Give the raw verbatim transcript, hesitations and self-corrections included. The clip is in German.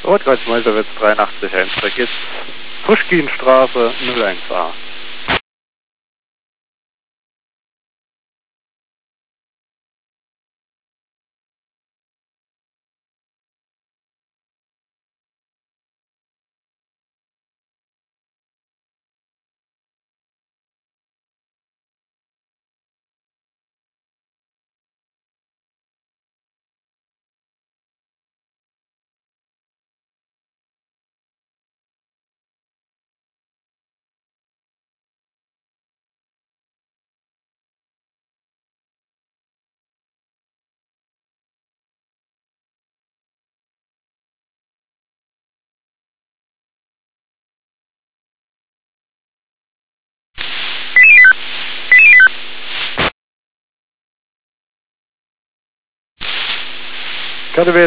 Rotkreuz Meuselwitz dreiundachtzig eins, da geht's Puschkinstraße null eins a. K D W